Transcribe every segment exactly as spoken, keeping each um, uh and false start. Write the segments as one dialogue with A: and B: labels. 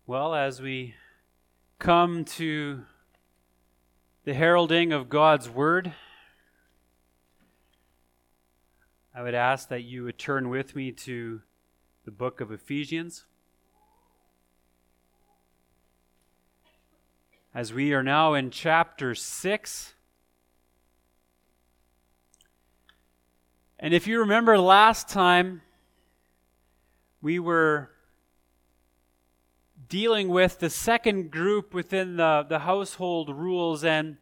A: Well, as we come to the heralding of God's Word, I would ask that you would turn with me to the book of Ephesians. As we are now in chapter six. And if you remember last time, we were dealing with the second group within the, the household rules, and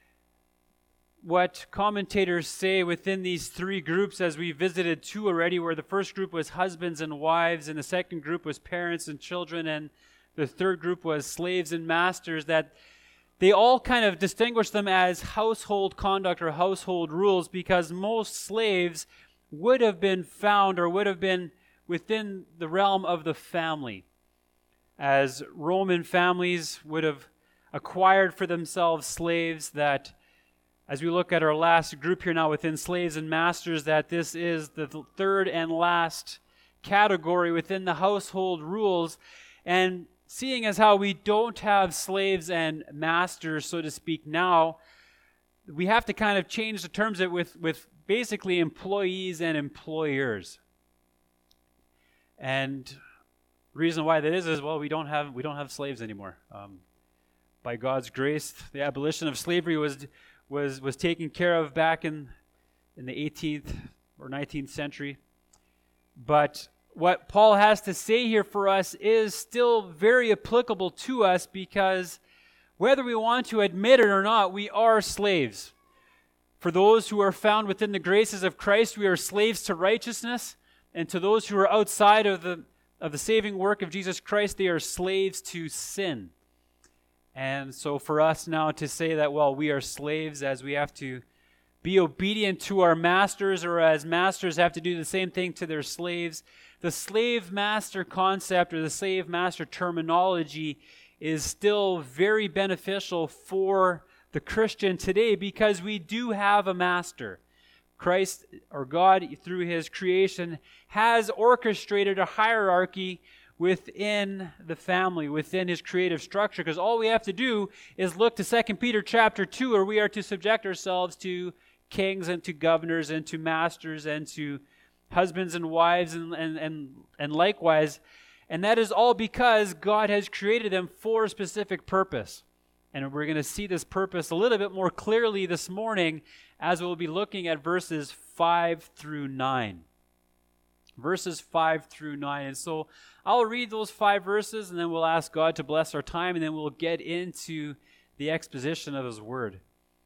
A: what commentators say within these three groups, as we visited two already, where the first group was husbands and wives, and the second group was parents and children, and the third group was slaves and masters, that they all kind of distinguish them as household conduct or household rules, because most slaves would have been found or would have been within the realm of the family, as Roman families would have acquired for themselves slaves. That as we look at our last group here now within slaves and masters, that this is the third and last category within the household rules. And seeing as how we don't have slaves and masters, so to speak, now, we have to kind of change the terms of it with, with basically employees and employers. And reason why that is is well, we don't have we don't have slaves anymore. Um, by God's grace, the abolition of slavery was was was taken care of back in in the eighteenth or nineteenth century. But what Paul has to say here for us is still very applicable to us, because whether we want to admit it or not, we are slaves. For those who are found within the graces of Christ, we are slaves to righteousness, and to those who are outside of the of the saving work of Jesus Christ, they are slaves to sin. And so for us now to say that, well, we are slaves, as we have to be obedient to our masters, or as masters have to do the same thing to their slaves, the slave-master concept or the slave-master terminology is still very beneficial for the Christian today, because we do have a master. Christ, or God, through his creation, has orchestrated a hierarchy within the family, within his creative structure, because all we have to do is look to Second Peter chapter two, where we are to subject ourselves to kings and to governors and to masters and to husbands and wives and, and, and, and likewise. And that is all because God has created them for a specific purpose. And we're going to see this purpose a little bit more clearly this morning, as we'll be looking at verses five through nine. Verses five through nine. And so I'll read those five verses, and then we'll ask God to bless our time, and then we'll get into the exposition of his word.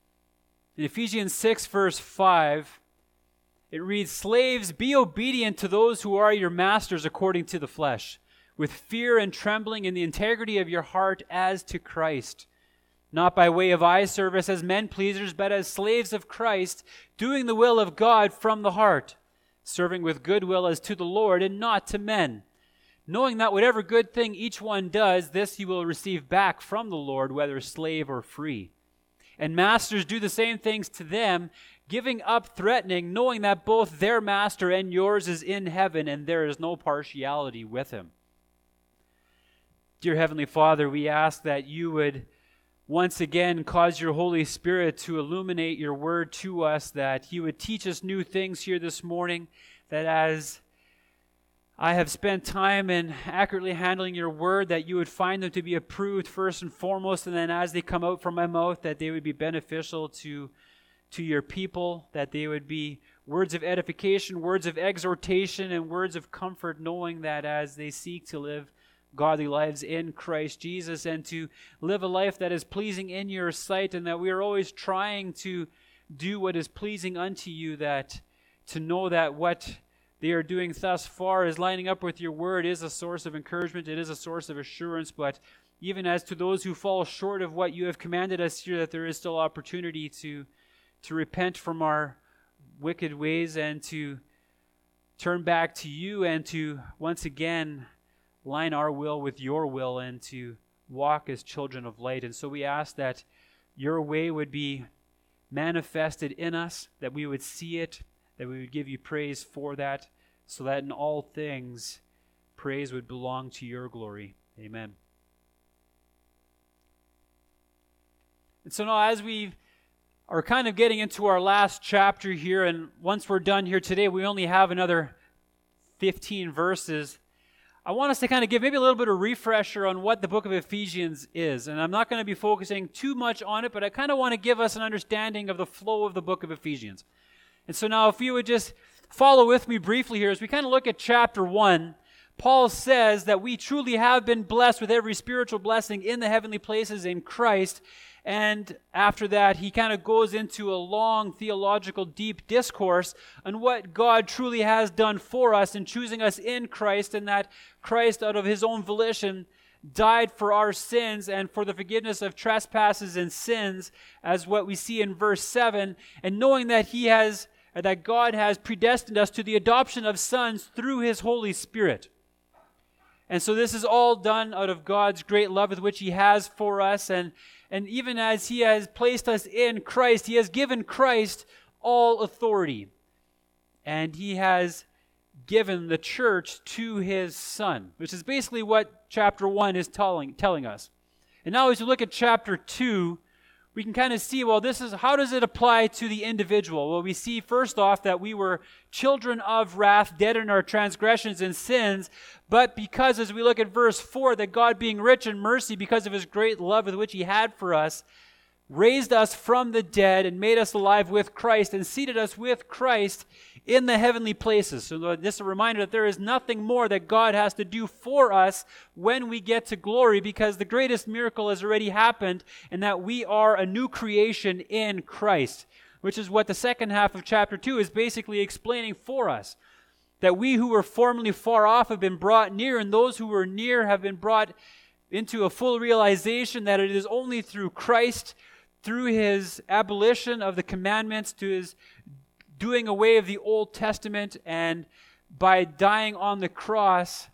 A: In Ephesians six, verse five, it reads, "Slaves, be obedient to those who are your masters according to the flesh, with fear and trembling in the integrity of your heart as to Christ. Not by way of eye service as men pleasers, but as slaves of Christ, doing the will of God from the heart, serving with good will as to the Lord and not to men, knowing that whatever good thing each one does, this he will receive back from the Lord, whether slave or free. And masters, do the same things to them, giving up threatening, knowing that both their master and yours is in heaven, and there is no partiality with him." Dear Heavenly Father, we ask that you would once again cause your Holy Spirit to illuminate your word to us, that you would teach us new things here this morning, that as I have spent time in accurately handling your word, that you would find them to be approved first and foremost, and then as they come out from my mouth, that they would be beneficial to, to your people, that they would be words of edification, words of exhortation, and words of comfort, knowing that as they seek to live godly lives in Christ Jesus and to live a life that is pleasing in your sight, and that we are always trying to do what is pleasing unto you, that to know that what they are doing thus far is lining up with your word is a source of encouragement, it is a source of assurance. But even as to those who fall short of what you have commanded us here, that there is still opportunity to to repent from our wicked ways and to turn back to you, and to once again line our will with your will, and to walk as children of light. And so we ask that your way would be manifested in us, that we would see it, that we would give you praise for that, so that in all things praise would belong to your glory. Amen. And so now as we are kind of getting into our last chapter here, and once we're done here today, we only have another fifteen verses. I want us to kind of give maybe a little bit of refresher on what the book of Ephesians is. And I'm not going to be focusing too much on it, but I kind of want to give us an understanding of the flow of the book of Ephesians. And so now if you would just follow with me briefly here as we kind of look at chapter one, Paul says that we truly have been blessed with every spiritual blessing in the heavenly places in Christ. And after that, he kind of goes into a long theological deep discourse on what God truly has done for us in choosing us in Christ, and that Christ, out of his own volition, died for our sins and for the forgiveness of trespasses and sins, as what we see in verse seven, and knowing that he has, that God has predestined us to the adoption of sons through his Holy Spirit. And so this is all done out of God's great love with which he has for us, and And even as he has placed us in Christ, he has given Christ all authority. And he has given the church to his Son, which is basically what chapter one is telling, telling us. And now as you look at chapter two, we can kind of see, well, this is, how does it apply to the individual? Well, we see first off that we were children of wrath, dead in our transgressions and sins, but because, as we look at verse four, that God being rich in mercy because of his great love with which he had for us, raised us from the dead and made us alive with Christ and seated us with Christ in the heavenly places. So this is a reminder that there is nothing more that God has to do for us when we get to glory, because the greatest miracle has already happened, and that we are a new creation in Christ, which is what the second half of chapter two is basically explaining for us. That we who were formerly far off have been brought near, and those who were near have been brought into a full realization that it is only through Christ, through his abolition of the commandments, to his doing away of the Old Testament, and by dying on the cross,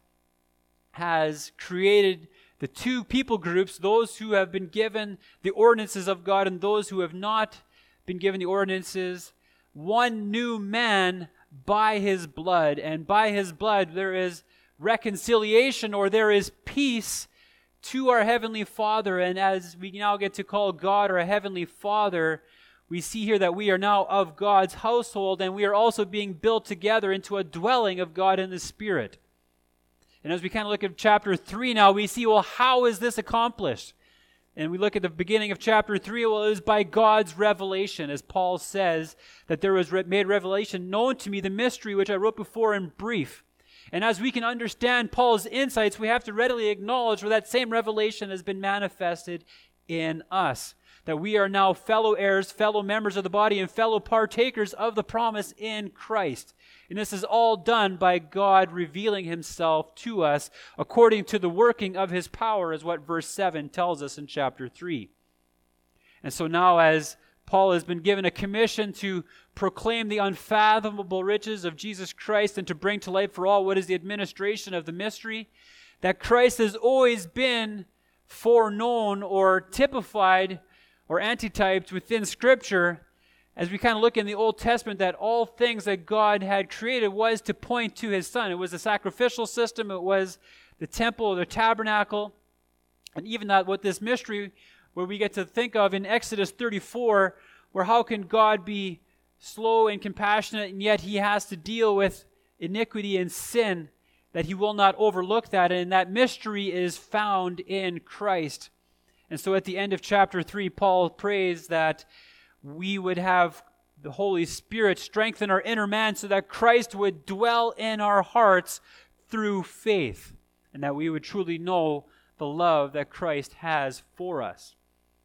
A: has created the two people groups, those who have been given the ordinances of God and those who have not been given the ordinances, one new man by his blood. And by his blood there is reconciliation, or there is peace to our Heavenly Father. And as we now get to call God our Heavenly Father, we see here that we are now of God's household, and we are also being built together into a dwelling of God in the Spirit. And as we kind of look at chapter three now, we see, well, how is this accomplished? And we look at the beginning of chapter three, well, it was by God's revelation, as Paul says, that there was re- made revelation known to me, the mystery which I wrote before in brief. And as we can understand Paul's insights, we have to readily acknowledge where that same revelation has been manifested in us. That we are now fellow heirs, fellow members of the body, and fellow partakers of the promise in Christ. And this is all done by God revealing himself to us according to the working of his power, as what verse seven tells us in chapter three. And so now, as Paul has been given a commission to proclaim the unfathomable riches of Jesus Christ and to bring to light for all what is the administration of the mystery, that Christ has always been foreknown or typified or antityped within Scripture, as we kind of look in the Old Testament, that all things that God had created was to point to his Son. It was the sacrificial system, it was the temple or the tabernacle, and even that what this mystery, where we get to think of in Exodus thirty-four, where how can God be slow and compassionate, and yet he has to deal with iniquity and sin, that he will not overlook that, and that mystery is found in Christ. And so at the end of chapter three, Paul prays that we would have the Holy Spirit strengthen our inner man so that Christ would dwell in our hearts through faith, and that we would truly know the love that Christ has for us.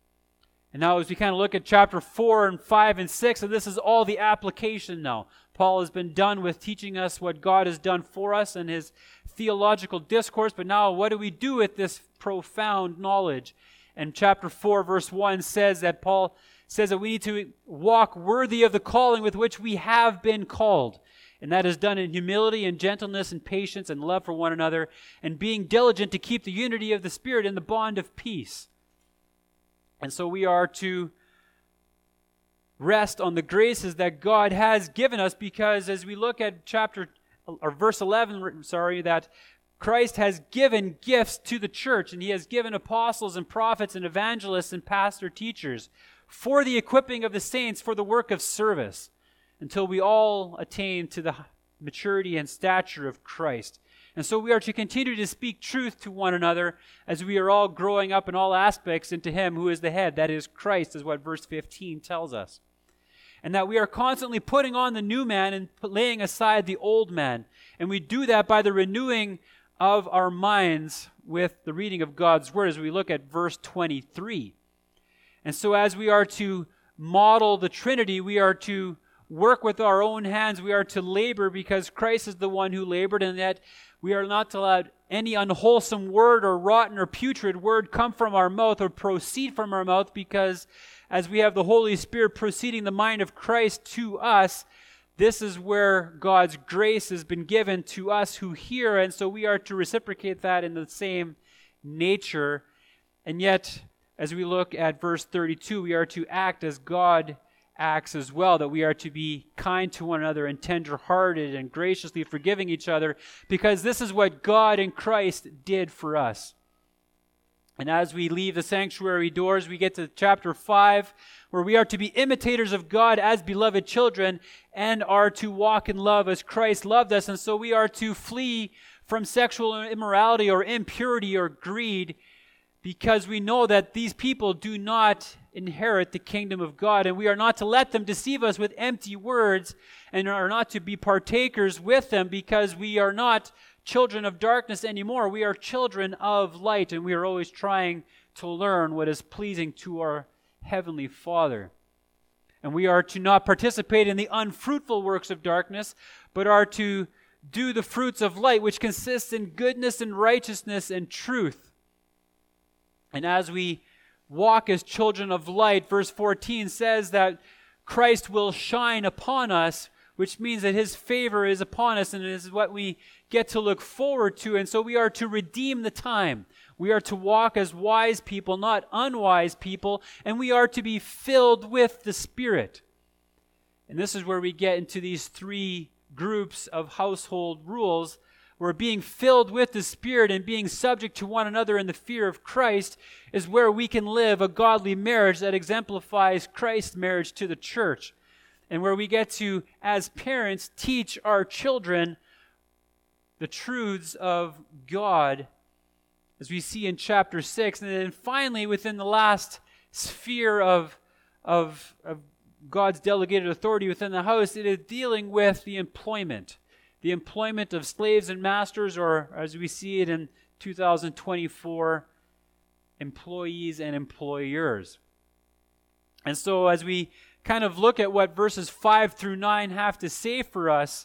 A: And now as we kind of look at chapter four and five and six, and this is all the application now. Paul has been done with teaching us what God has done for us in his theological discourse, but now what do we do with this profound knowledge? And chapter four, verse one says that Paul says that we need to walk worthy of the calling with which we have been called. And that is done in humility and gentleness and patience and love for one another, and being diligent to keep the unity of the Spirit in the bond of peace. And so we are to rest on the graces that God has given us, because as we look at chapter or verse eleven, sorry, that Christ has given gifts to the church, and he has given apostles and prophets and evangelists and pastor teachers for the equipping of the saints for the work of service until we all attain to the maturity and stature of Christ. And so we are to continue to speak truth to one another as we are all growing up in all aspects into him who is the head, that is Christ, is what verse fifteen tells us. And that we are constantly putting on the new man and laying aside the old man. And we do that by the renewing of our minds with the reading of God's word as we look at verse twenty-three. And so as we are to model the Trinity, we are to work with our own hands. We are to labor because Christ is the one who labored, and that we are not to let any unwholesome word or rotten or putrid word come from our mouth or proceed from our mouth, because as we have the Holy Spirit proceeding the mind of Christ to us, this is where God's grace has been given to us who hear, and so we are to reciprocate that in the same nature. And yet, as we look at verse thirty-two, we are to act as God acts as well, that we are to be kind to one another and tender-hearted and graciously forgiving each other, because this is what God in Christ did for us. And as we leave the sanctuary doors, we get to chapter five, where we are to be imitators of God as beloved children and are to walk in love as Christ loved us. And so we are to flee from sexual immorality or impurity or greed, because we know that these people do not inherit the kingdom of God, and we are not to let them deceive us with empty words and are not to be partakers with them, because we are not children of darkness anymore. We are children of light, and we are always trying to learn what is pleasing to our Heavenly Father. And we are to not participate in the unfruitful works of darkness, but are to do the fruits of light, which consists in goodness and righteousness and truth. And as we walk as children of light, verse fourteen says that Christ will shine upon us, which means that his favor is upon us, and it is what we get to look forward to. And so we are to redeem the time. We are to walk as wise people, not unwise people, and we are to be filled with the Spirit. And this is where we get into these three groups of household rules, where being filled with the Spirit and being subject to one another in the fear of Christ is where we can live a godly marriage that exemplifies Christ's marriage to the church. And where we get to, as parents, teach our children the truths of God, as we see in chapter six. And then finally, within the last sphere of, of, of God's delegated authority within the house, it is dealing with the employment. The employment of slaves and masters, or as we see it in two thousand twenty-four, employees and employers. And so as we kind of look at what verses five through nine have to say for us,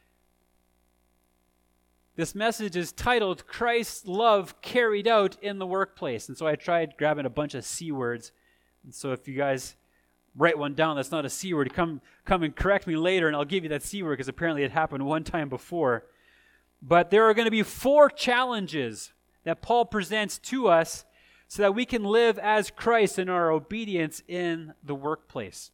A: this message is titled, Christ's Love Carried Out in the Workplace. And so I tried grabbing a bunch of C words. And so if you guys write one down that's not a C word, come come and correct me later, and I'll give you that C word, because apparently it happened one time before. But there are going to be four challenges that Paul presents to us so that we can live as Christ in our obedience in the workplace.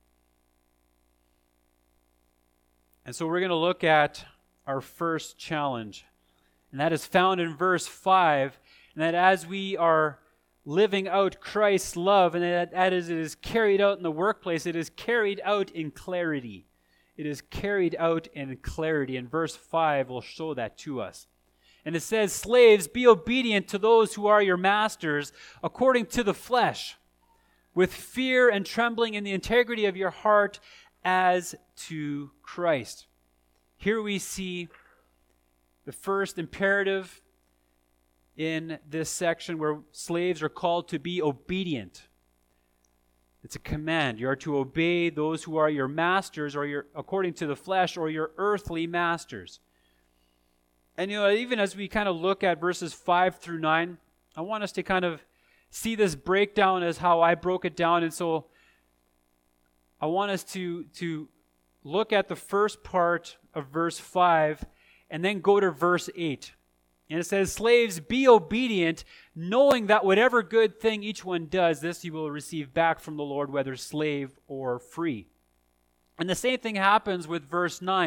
A: And so we're going to look at our first challenge, and that is found in verse five, and that as we are living out Christ's love, and that as it is carried out in the workplace, it is carried out in clarity. It is carried out in clarity. And verse five will show that to us. And it says, slaves, be obedient to those who are your masters according to the flesh, with fear and trembling in the integrity of your heart as to Christ. Here we see the first imperative in this section, where slaves are called to be obedient. It's a command. You are to obey those who are your masters, or your according to the flesh, or your earthly masters. And you know, even as we kind of look at verses five through nine, I want us to kind of see this breakdown as how I broke it down. And so I want us to, to look at the first part of verse five and then go to verse eight. And it says, slaves, be obedient, knowing that whatever good thing each one does, this you will receive back from the Lord, whether slave or free. And the same thing happens with verse nine.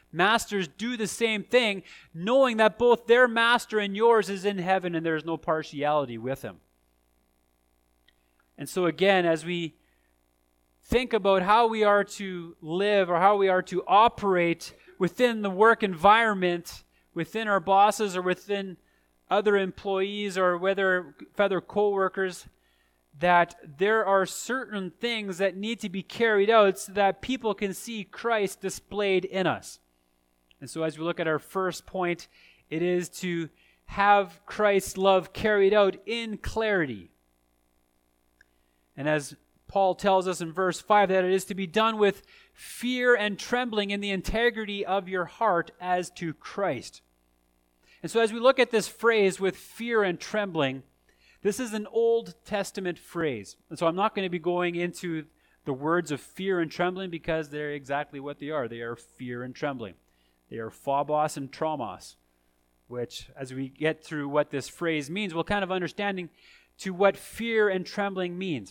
A: Masters do the same thing, knowing that both their master and yours is in heaven and there is no partiality with him. And so again, as we think about how we are to live or how we are to operate within the work environment, within our bosses or within other employees or whether other co-workers, that there are certain things that need to be carried out so that people can see Christ displayed in us. And so as we look at our first point, it is to have Christ's love carried out in clarity. And as Paul tells us in verse five, that it is to be done with fear and trembling in the integrity of your heart as to Christ. And so as we look at this phrase with fear and trembling, this is an Old Testament phrase. And so I'm not going to be going into the words of fear and trembling because they're exactly what they are. They are fear and trembling. They are phobos and traumos, which as we get through what this phrase means, we'll kind of understanding to what fear and trembling means.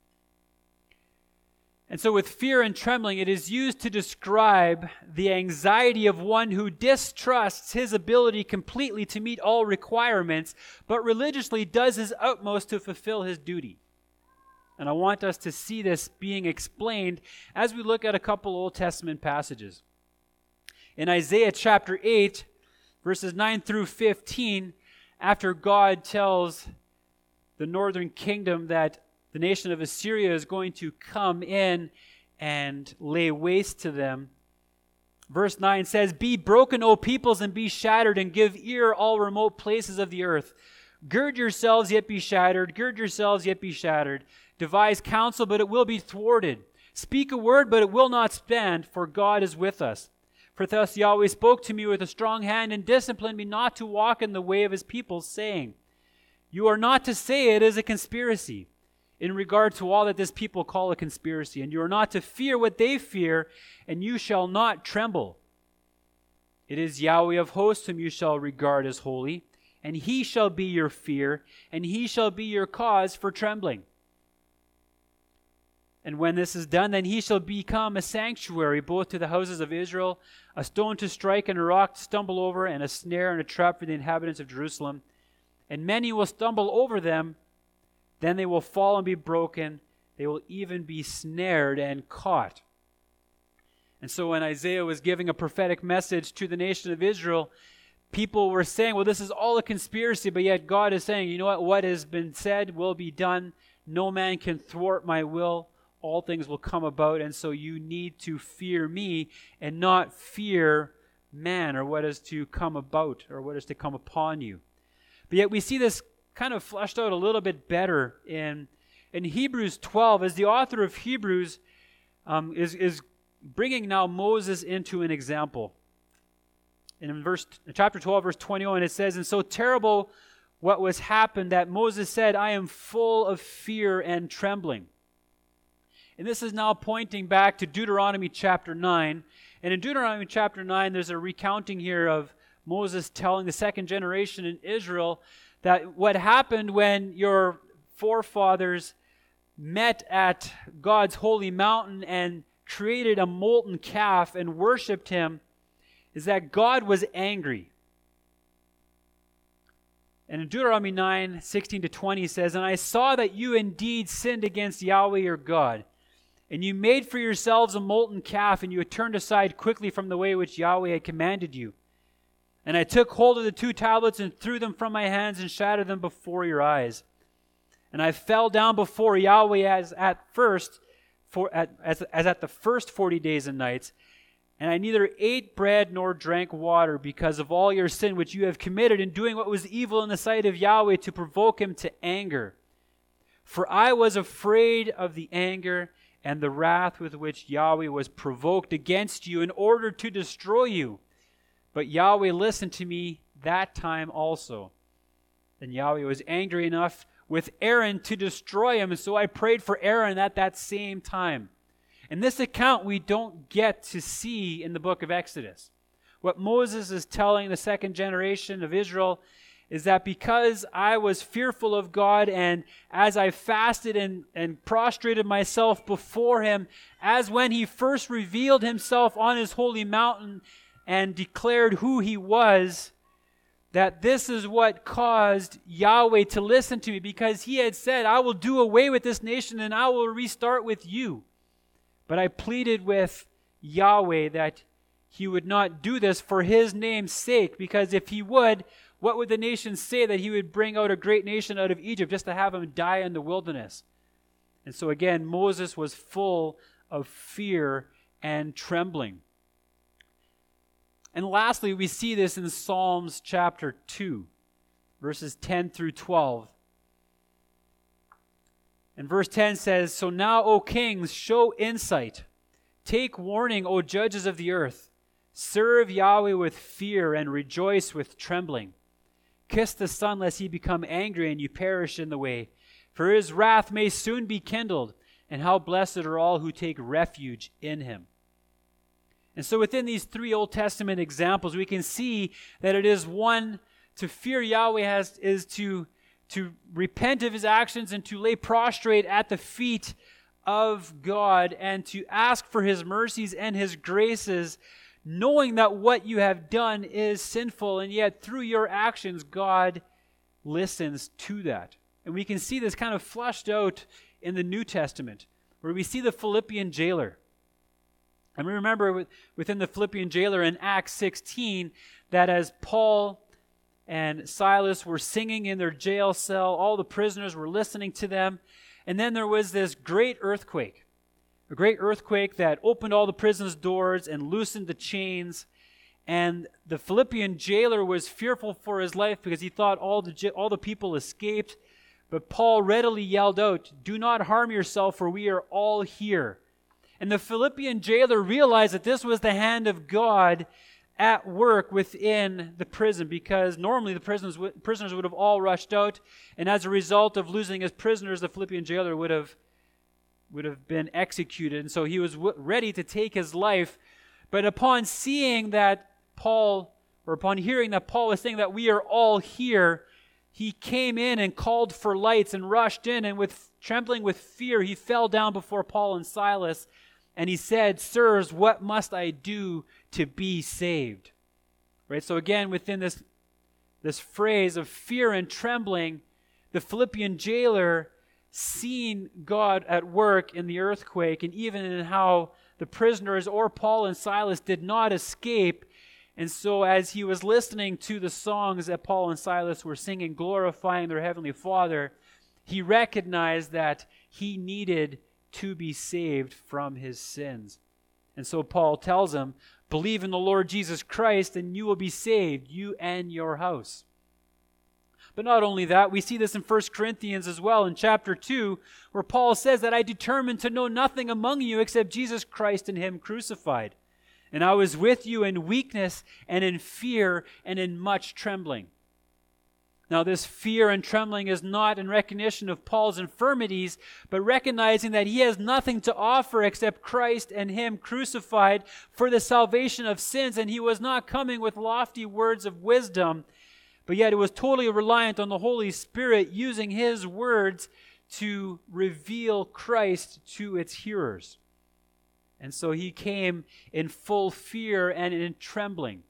A: And so with fear and trembling, it is used to describe the anxiety of one who distrusts his ability completely to meet all requirements, but religiously does his utmost to fulfill his duty. And I want us to see this being explained as we look at a couple Old Testament passages. In Isaiah chapter eight, verses nine through fifteen, after God tells the northern kingdom that the nation of Assyria is going to come in and lay waste to them, verse nine says, "Be broken, O peoples, and be shattered, and give ear, all remote places of the earth. Gird yourselves, yet be shattered. Gird yourselves, yet be shattered. Devise counsel, but it will be thwarted. Speak a word, but it will not stand, for God is with us. For thus Yahweh spoke to me with a strong hand and disciplined me not to walk in the way of his people, saying, you are not to say it is a conspiracy, in regard to all that this people call a conspiracy, and you are not to fear what they fear, and you shall not tremble. It is Yahweh of hosts whom you shall regard as holy, and he shall be your fear, and he shall be your cause for trembling. And when this is done, then he shall become a sanctuary both to the houses of Israel, a stone to strike and a rock to stumble over, and a snare and a trap for the inhabitants of Jerusalem. And many will stumble over them, then they will fall and be broken. They will even be snared and caught." And so when Isaiah was giving a prophetic message to the nation of Israel, people were saying, well, this is all a conspiracy, but yet God is saying, you know what, what has been said will be done. No man can thwart my will. All things will come about, and so you need to fear me and not fear man or what is to come about or what is to come upon you. But yet we see this kind of fleshed out a little bit better in, in Hebrews twelve, as the author of Hebrews um, is, is bringing now Moses into an example. And in verse in chapter twelve, verse twenty-one, it says, "And so terrible what was happened that Moses said, I am full of fear and trembling." And this is now pointing back to Deuteronomy chapter nine. And in Deuteronomy chapter nine, there's a recounting here of Moses telling the second generation in Israel that what happened when your forefathers met at God's holy mountain and created a molten calf and worshipped him is that God was angry. And in Deuteronomy nine, sixteen to twenty says, "And I saw that you indeed sinned against Yahweh your God, and you made for yourselves a molten calf, and you had turned aside quickly from the way which Yahweh had commanded you. And I took hold of the two tablets and threw them from my hands and shattered them before your eyes. And I fell down before Yahweh as at first, for at, as, as at the first forty days and nights. And I neither ate bread nor drank water because of all your sin which you have committed in doing what was evil in the sight of Yahweh to provoke him to anger. For I was afraid of the anger and the wrath with which Yahweh was provoked against you in order to destroy you. But Yahweh listened to me that time also. And Yahweh was angry enough with Aaron to destroy him, and so I prayed for Aaron at that same time." And this account we don't get to see in the book of Exodus. What Moses is telling the second generation of Israel is that because I was fearful of God, and as I fasted and, and prostrated myself before him, as when he first revealed himself on his holy mountain, and declared who he was, that this is what caused Yahweh to listen to me, because he had said, I will do away with this nation and I will restart with you. But I pleaded with Yahweh that he would not do this for his name's sake, because if he would, what would the nations say? That he would bring out a great nation out of Egypt just to have him die in the wilderness. And so again, Moses was full of fear and trembling. And lastly, we see this in Psalms chapter two, verses ten through twelve. And verse ten says, So now, O kings, show insight. Take warning, O judges of the earth. Serve Yahweh with fear and rejoice with trembling. Kiss the Son, lest he become angry and you perish in the way. For his wrath may soon be kindled, and how blessed are all who take refuge in him. And so within these three Old Testament examples, we can see that it is one, to fear Yahweh has, is to, to repent of his actions and to lay prostrate at the feet of God and to ask for his mercies and his graces, knowing that what you have done is sinful, and yet through your actions, God listens to that. And we can see this kind of flushed out in the New Testament, where we see the Philippian jailer. And we remember within the Philippian jailer in Acts sixteen that as Paul and Silas were singing in their jail cell, all the prisoners were listening to them. And then there was this great earthquake, a great earthquake that opened all the prison's doors and loosened the chains. And the Philippian jailer was fearful for his life because he thought all the, all the people escaped. But Paul readily yelled out, Do not harm yourself, for we are all here. And the Philippian jailer realized that this was the hand of God at work within the prison, because normally the prisoners, prisoners would have all rushed out, and as a result of losing his prisoners, the Philippian jailer would have, would have been executed. And so he was w- ready to take his life. But upon seeing that Paul, or upon hearing that Paul was saying that we are all here, he came in and called for lights and rushed in, and with trembling with fear, he fell down before Paul and Silas. And he said, Sirs, what must I do to be saved? Right? So again, within this, this phrase of fear and trembling, the Philippian jailer seen God at work in the earthquake, and even in how the prisoners or Paul and Silas did not escape. And so as he was listening to the songs that Paul and Silas were singing, glorifying their Heavenly Father, he recognized that he needed to be saved from his sins. And so Paul tells him, believe in the Lord Jesus Christ and you will be saved, you and your house. But not only that, we see this in First Corinthians as well in chapter two, where Paul says that I determined to know nothing among you except Jesus Christ and him crucified. And I was with you in weakness and in fear and in much trembling. Now, this fear and trembling is not in recognition of Paul's infirmities, but recognizing that he has nothing to offer except Christ and him crucified for the salvation of sins. And he was not coming with lofty words of wisdom, but yet it was totally reliant on the Holy Spirit using his words to reveal Christ to its hearers. And so he came in full fear and in trembling,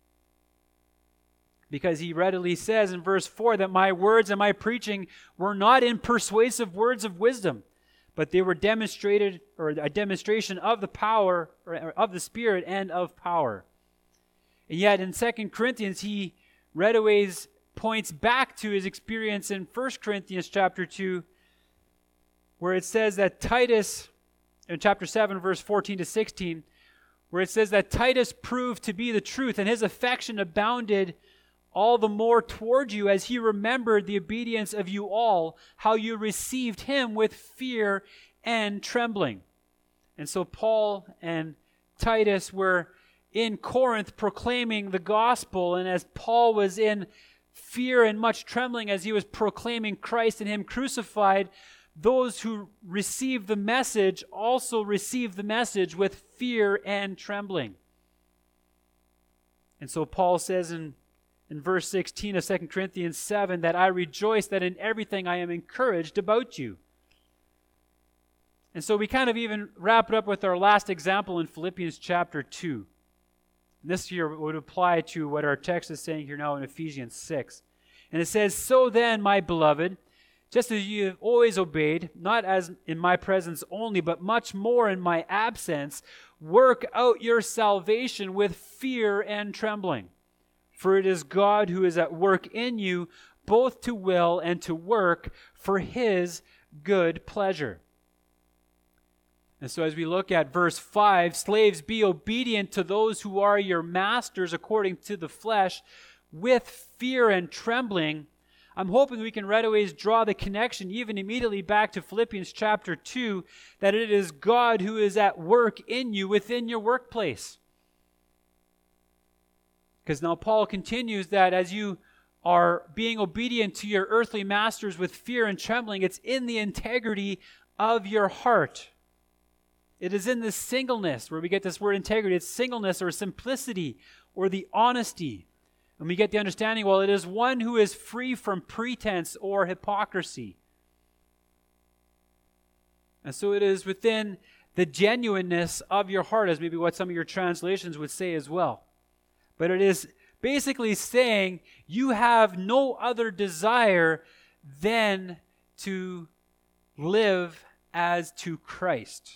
A: because he readily says in verse four that my words and my preaching were not in persuasive words of wisdom, but they were demonstrated, or a demonstration of the power, or of the Spirit and of power. And yet in Second Corinthians, he readily points back to his experience in First Corinthians chapter two, where it says that Titus, in chapter seven, verse fourteen to sixteen, where it says that Titus proved to be the truth, and his affection abounded all the more toward you as he remembered the obedience of you all, how you received him with fear and trembling. And so Paul and Titus were in Corinth proclaiming the gospel, and as Paul was in fear and much trembling as he was proclaiming Christ and him crucified, those who received the message also received the message with fear and trembling. And so Paul says in In verse sixteen of Second Corinthians seven, that I rejoice that in everything I am encouraged about you. And so we kind of even wrap it up with our last example in Philippians chapter two, This here would apply to what our text is saying here now in Ephesians six. And it says, "So then, my beloved, just as you have always obeyed, not as in my presence only, but much more in my absence, work out your salvation with fear and trembling. For it is God who is at work in you, both to will and to work for his good pleasure." And so as we look at verse five, "Slaves, be obedient to those who are your masters according to the flesh, with fear and trembling." I'm hoping we can right away draw the connection even immediately back to Philippians chapter two, that it is God who is at work in you within your workplace. Because now Paul continues that as you are being obedient to your earthly masters with fear and trembling, it's in the integrity of your heart. It is in this singleness where we get this word integrity. It's singleness or simplicity or the honesty. And we get the understanding, well, it is one who is free from pretense or hypocrisy. And so it is within the genuineness of your heart, as maybe what some of your translations would say as well. But it is basically saying you have no other desire than to live as to Christ.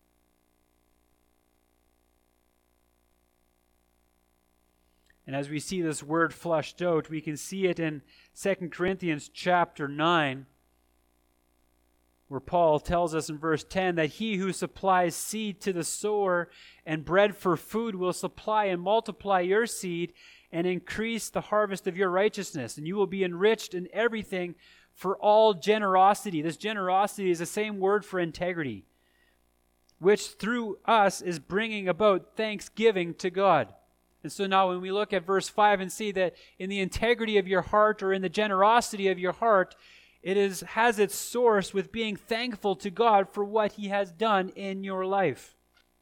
A: And as we see this word fleshed out, we can see it in Second Corinthians chapter nine, where Paul tells us in verse ten that he who supplies seed to the sower and bread for food will supply and multiply your seed and increase the harvest of your righteousness, and you will be enriched in everything for all generosity. This generosity is the same word for integrity, which through us is bringing about thanksgiving to God. And so now when we look at verse five and see that in the integrity of your heart or in the generosity of your heart, it is has its source with being thankful to God for what he has done in your life.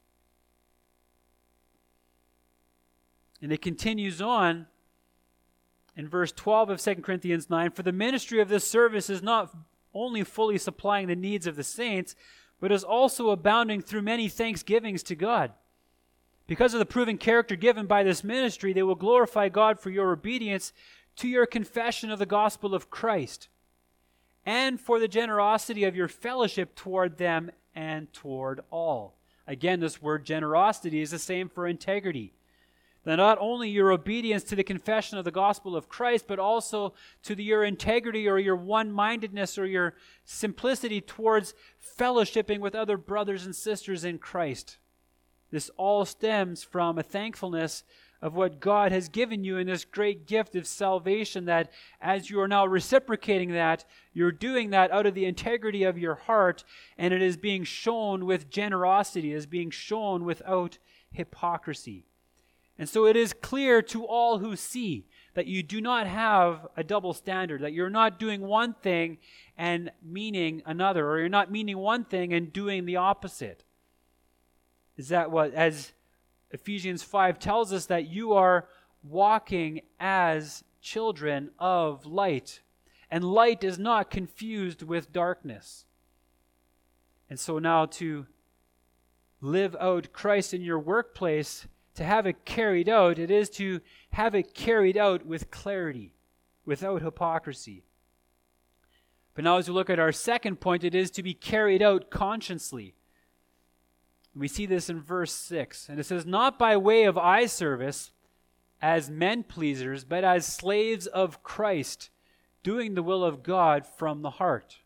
A: And it continues on in verse twelve of Second Corinthians nine, "For the ministry of this service is not only fully supplying the needs of the saints, but is also abounding through many thanksgivings to God. Because of the proven character given by this ministry, they will glorify God for your obedience to your confession of the gospel of Christ, and for the generosity of your fellowship toward them and toward all." Again, this word generosity is the same for integrity. That not only your obedience to the confession of the gospel of Christ, but also to the, your integrity or your one-mindedness or your simplicity towards fellowshipping with other brothers and sisters in Christ. This all stems from a thankfulness of what God has given you in this great gift of salvation, that as you are now reciprocating that, you're doing that out of the integrity of your heart, and it is being shown with generosity, it is being shown without hypocrisy. And so it is clear to all who see that you do not have a double standard, that you're not doing one thing and meaning another, or you're not meaning one thing and doing the opposite. Is that what, as Ephesians five tells us, that you are walking as children of light. And light is not confused with darkness. And so now to live out Christ in your workplace, to have it carried out, it is to have it carried out with clarity, without hypocrisy. But now as we look at our second point, it is to be carried out consciously. We see this in verse six, and it says, "Not by way of eye service as men pleasers, but as slaves of Christ, doing the will of God from the heart."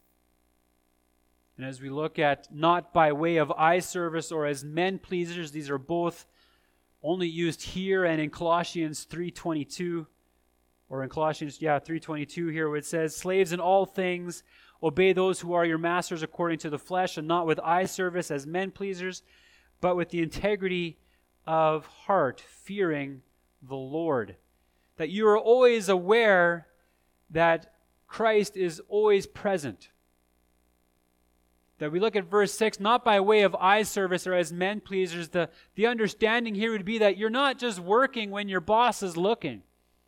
A: And as we look at not by way of eye service or as men pleasers, these are both only used here and in Colossians three twenty-two, or in Colossians, yeah, three twenty-two here, where it says, "Slaves in all things, obey those who are your masters according to the flesh, and not with eye service as men pleasers, but with the integrity of heart, fearing the Lord." That you are always aware that Christ is always present. That we look at verse six, "Not by way of eye service or as men pleasers," the, the understanding here would be that you're not just working when your boss is looking.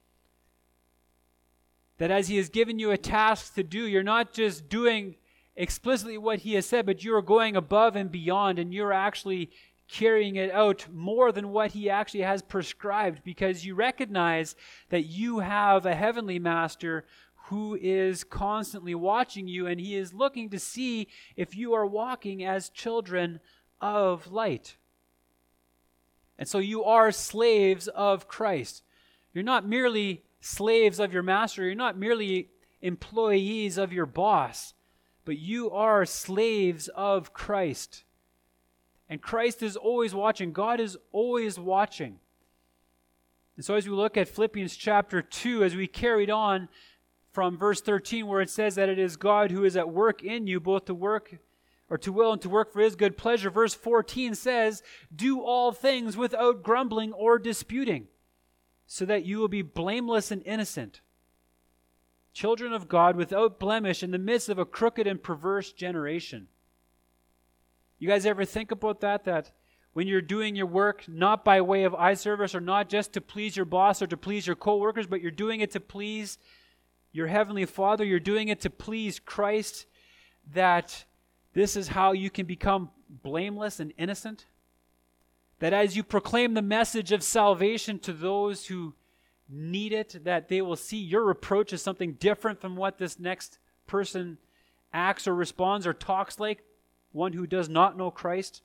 A: That as he has given you a task to do, you're not just doing explicitly what he has said, but you're going above and beyond, and you're actually carrying it out more than what he actually has prescribed, because you recognize that you have a heavenly master who is constantly watching you, and he is looking to see if you are walking as children of light. And so you are slaves of Christ. You're not merely slaves of your master. You're not merely employees of your boss, but you are slaves of Christ. And Christ is always watching. God is always watching. And so as we look at Philippians chapter two, as we carried on from verse thirteen, where it says that it is God who is at work in you, both to work or to will and to work for his good pleasure. Verse fourteen says, do all things without grumbling or disputing, so that you will be blameless and innocent, children of God without blemish in the midst of a crooked and perverse generation. You guys ever think about that? That when you're doing your work, not by way of eye service or not just to please your boss or to please your co-workers, but you're doing it to please your heavenly Father, you're doing it to please Christ, that this is how you can become blameless and innocent? That as you proclaim the message of salvation to those who need it, that they will see your approach as something different from what this next person acts or responds or talks like, one who does not know Christ.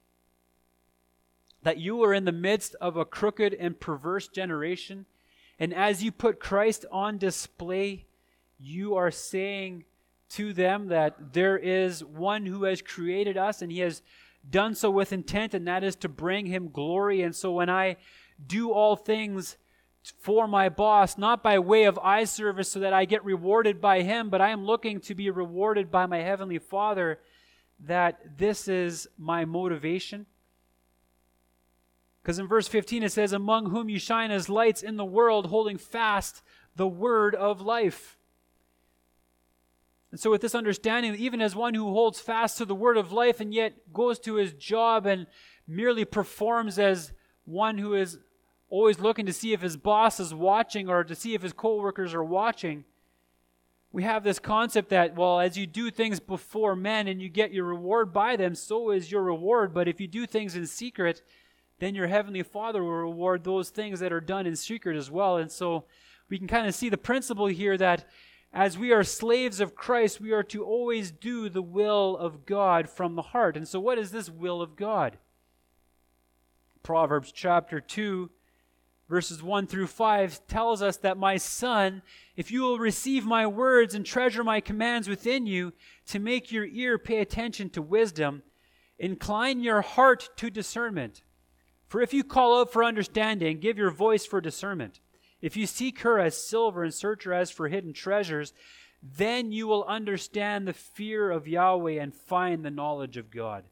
A: That you are in the midst of a crooked and perverse generation, and as you put Christ on display, you are saying to them that there is one who has created us, and he has done so with intent, and that is to bring him glory. And so when I do all things for my boss, not by way of eye service so that I get rewarded by him, but I am looking to be rewarded by my heavenly Father, that this is my motivation. Because in verse fifteen it says, among whom you shine as lights in the world, holding fast the word of life. And so with this understanding, even as one who holds fast to the word of life and yet goes to his job and merely performs as one who is always looking to see if his boss is watching or to see if his co-workers are watching, we have this concept that, well, as you do things before men and you get your reward by them, so is your reward. But if you do things in secret, then your heavenly Father will reward those things that are done in secret as well. And so we can kind of see the principle here that as we are slaves of Christ, we are to always do the will of God from the heart. And so what is this will of God? Proverbs chapter two, verses one through five tells us that, my son, if you will receive my words and treasure my commands within you, to make your ear pay attention to wisdom, incline your heart to discernment. For if you call out for understanding, give your voice for discernment. If you seek her as silver and search her as for hidden treasures, then you will understand the fear of Yahweh and find the knowledge of God.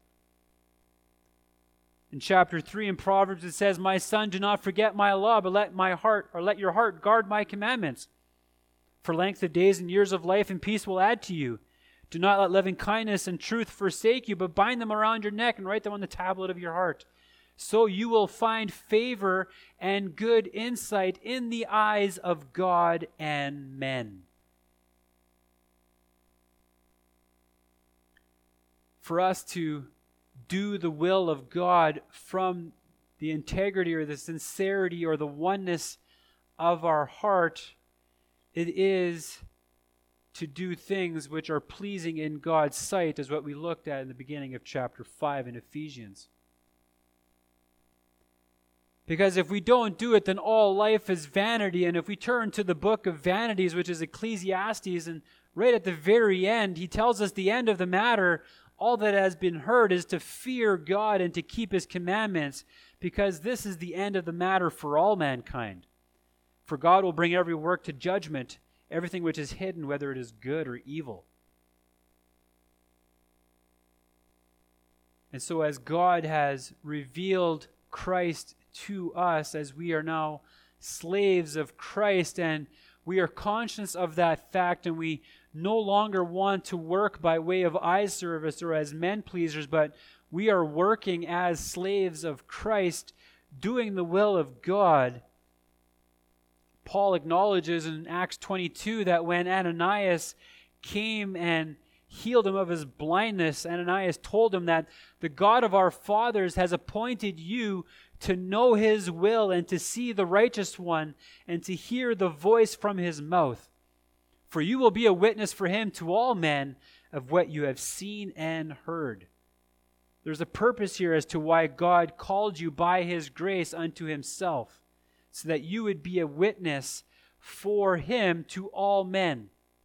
A: In chapter three in Proverbs it says, my son, do not forget my law, but let my heart or let your heart guard my commandments. For length of days and years of life and peace will add to you. Do not let loving kindness and truth forsake you, but bind them around your neck and write them on the tablet of your heart. So you will find favor and good insight in the eyes of God and men. For us to do the will of God from the integrity or the sincerity or the oneness of our heart, it is to do things which are pleasing in God's sight, as what we looked at in the beginning of chapter five in Ephesians. Because if we don't do it, then all life is vanity. And if we turn to the book of vanities, which is Ecclesiastes, and right at the very end, he tells us the end of the matter, all that has been heard is to fear God and to keep his commandments, because this is the end of the matter for all mankind. For God will bring every work to judgment, everything which is hidden, whether it is good or evil. And so as God has revealed Christ to us, as we are now slaves of Christ, and we are conscious of that fact, and we no longer want to work by way of eye service or as men pleasers, but we are working as slaves of Christ, doing the will of God. Paul acknowledges in Acts twenty-two that when Ananias came and healed him of his blindness, Ananias told him that the God of our fathers has appointed you to know his will and to see the righteous one and to hear the voice from his mouth. For you will be a witness for him to all men of what you have seen and heard. There's a purpose here as to why God called you by his grace unto himself, so that you would be a witness for him to all men.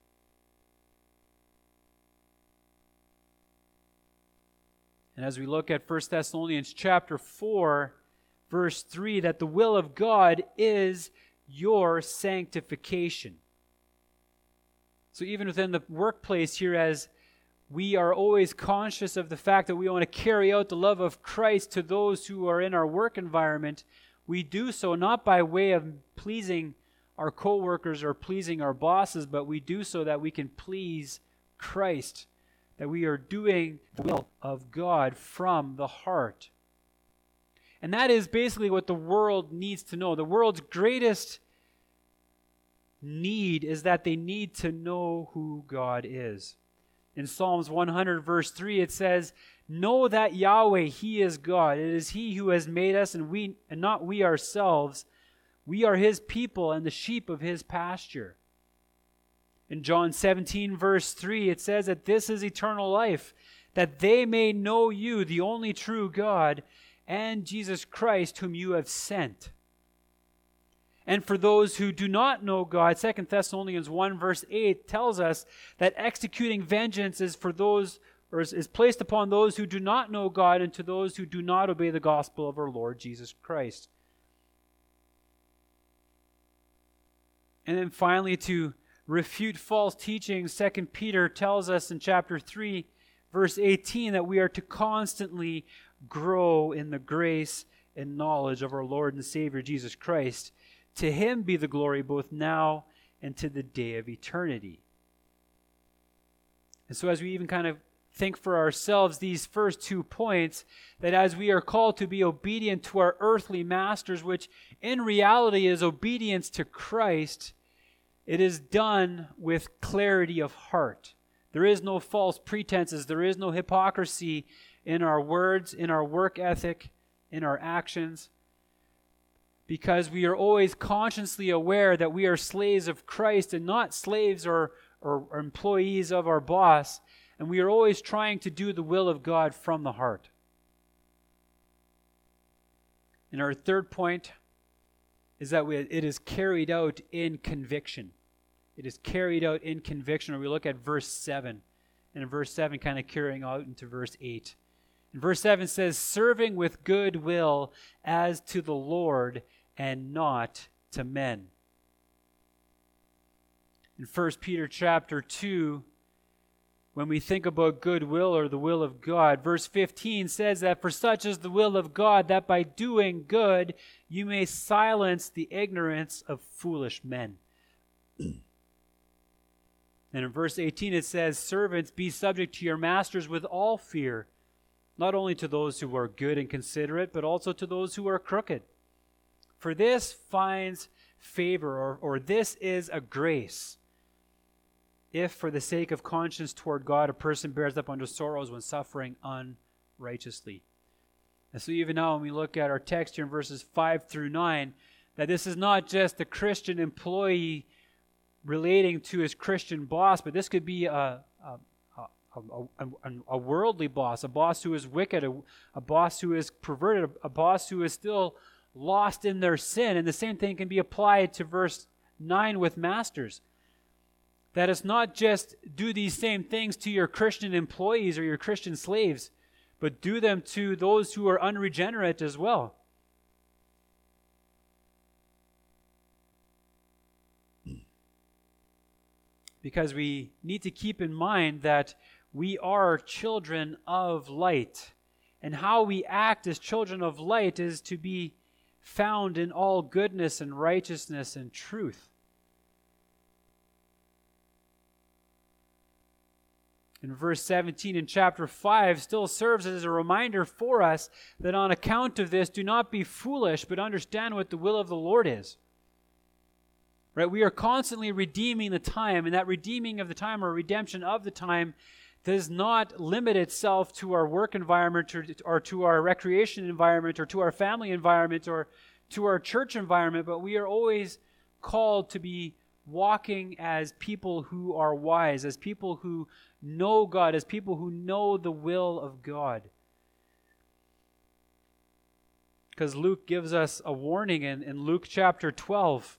A: And as we look at First Thessalonians chapter four, verse three, that the will of God is your sanctification. So even within the workplace here, as we are always conscious of the fact that we want to carry out the love of Christ to those who are in our work environment, we do so not by way of pleasing our co-workers or pleasing our bosses, but we do so that we can please Christ, that we are doing the will of God from the heart. And that is basically what the world needs to know. The world's greatest need is that they need to know who God is. In Psalms one hundred verse three it says, "Know that Yahweh, he is God. It is he who has made us and we and not we ourselves. We are his people and the sheep of his pasture." In John seventeen verse three it says that this is eternal life, that they may know you, the only true God, and Jesus Christ whom you have sent. And for those who do not know God, Second Thessalonians one verse eight tells us that executing vengeance is for those, or is, is placed upon those who do not know God and to those who do not obey the gospel of our Lord Jesus Christ. And then finally, to refute false teaching, Second Peter tells us in chapter three, verse eighteen, that we are to constantly grow in the grace and knowledge of our Lord and Savior Jesus Christ. To him be the glory both now and to the day of eternity. And so as we even kind of think for ourselves these first two points, that as we are called to be obedient to our earthly masters, which in reality is obedience to Christ, it is done with clarity of heart. There is no false pretenses. There is no hypocrisy in our words, in our work ethic, in our actions, because we are always consciously aware that we are slaves of Christ and not slaves or, or, or employees of our boss, and we are always trying to do the will of God from the heart. And our third point is that we, it is carried out in conviction. It is carried out in conviction. Or we look at verse seven, and in verse seven kind of carrying out into verse eight. And verse seven says, "Serving with good will as to the Lord and not to men." In First Peter chapter two, when we think about goodwill or the will of God, verse fifteen says that for such is the will of God, that by doing good you may silence the ignorance of foolish men. And in verse eighteen it says, "Servants, be subject to your masters with all fear, not only to those who are good and considerate, but also to those who are crooked. For this finds favor," or, or this is a grace, "if for the sake of conscience toward God a person bears up under sorrows when suffering unrighteously." And so even now when we look at our text here in verses five through nine, that this is not just a Christian employee relating to his Christian boss, but this could be a, a, a, a, a worldly boss, a boss who is wicked, a, a boss who is perverted, a, a boss who is still lost in their sin. And the same thing can be applied to verse nine with masters. That it's not just do these same things to your Christian employees or your Christian slaves, but do them to those who are unregenerate as well. Because we need to keep in mind that we are children of light. And how we act as children of light is to be found in all goodness and righteousness and truth. In verse seventeen in chapter five still serves as a reminder for us that on account of this, do not be foolish, but understand what the will of the Lord is. Right? We are constantly redeeming the time, and that redeeming of the time or redemption of the time does not limit itself to our work environment or, or to our recreation environment or to our family environment or to our church environment, but we are always called to be walking as people who are wise, as people who know God, as people who know the will of God. Because Luke gives us a warning in, in Luke chapter twelve.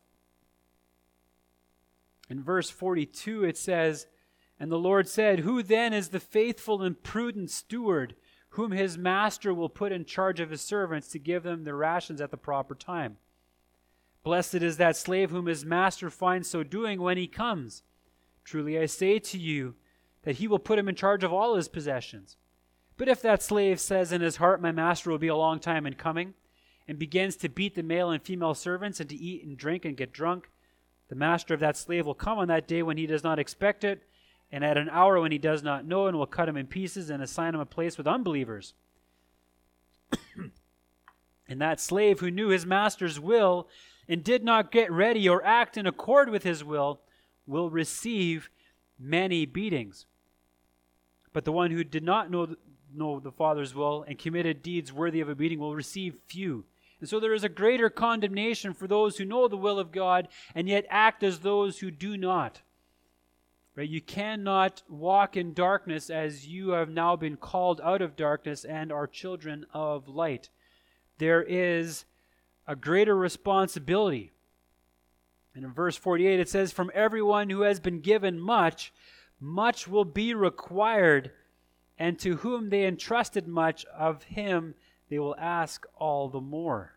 A: In verse forty-two it says, "And the Lord said, Who then is the faithful and prudent steward, whom his master will put in charge of his servants to give them their rations at the proper time? Blessed is that slave whom his master finds so doing when he comes. Truly I say to you, that he will put him in charge of all his possessions. But if that slave says in his heart, My master will be a long time in coming, and begins to beat the male and female servants, and to eat and drink and get drunk, the master of that slave will come on that day when he does not expect it, and at an hour when he does not know, and will cut him in pieces and assign him a place with unbelievers. And that slave who knew his master's will and did not get ready or act in accord with his will will receive many beatings. But the one who did not know the, know the Father's will and committed deeds worthy of a beating will receive few. And so there is a greater condemnation for those who know the will of God and yet act as those who do not. Right? You cannot walk in darkness as you have now been called out of darkness and are children of light. There is a greater responsibility. And in verse forty-eight it says, From everyone who has been given much, much will be required, and to whom they entrusted much, of him they will ask all the more.